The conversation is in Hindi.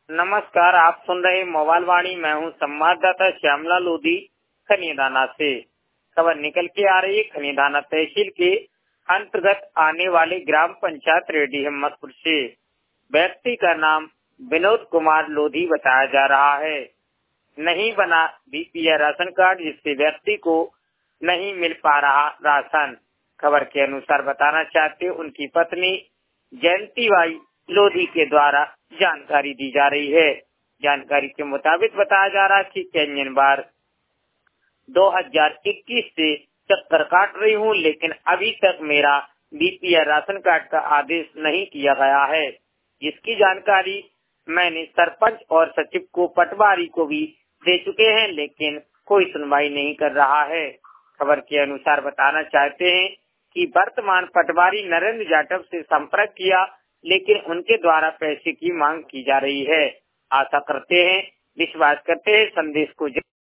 नमस्कार, आप सुन रहे मोबाइल वाणी। मैं हूं संवाददाता श्यामला लोधी खनियादाना से। खबर निकल के आ रही है खनियादाना तहसील के अंतर्गत आने वाले ग्राम पंचायत रेड्डी हिम्मतपुर से। व्यक्ति का नाम विनोद कुमार लोधी बताया जा रहा है। नहीं बना बीपीएल राशन कार्ड, जिससे व्यक्ति को नहीं मिल पा रहा राशन। खबर के अनुसार बताना चाहते उनकी पत्नी जयंतीबाई लोधी के द्वारा जानकारी दी जा रही है। जानकारी के मुताबिक बताया जा रहा है कि कैंजन बार 2021 से चक्कर काट रही हूँ, लेकिन अभी तक मेरा बीपीएल राशन कार्ड का आदेश नहीं किया गया है। जिसकी जानकारी मैंने सरपंच और सचिव को, पटवारी को भी दे चुके हैं, लेकिन कोई सुनवाई नहीं कर रहा है। खबर के अनुसार बताना चाहते हैं कि वर्तमान पटवारी नरेंद्र जाटव से संपर्क किया, लेकिन उनके द्वारा पैसे की मांग की जा रही है। आशा करते हैं, विश्वास करते हैं संदेश को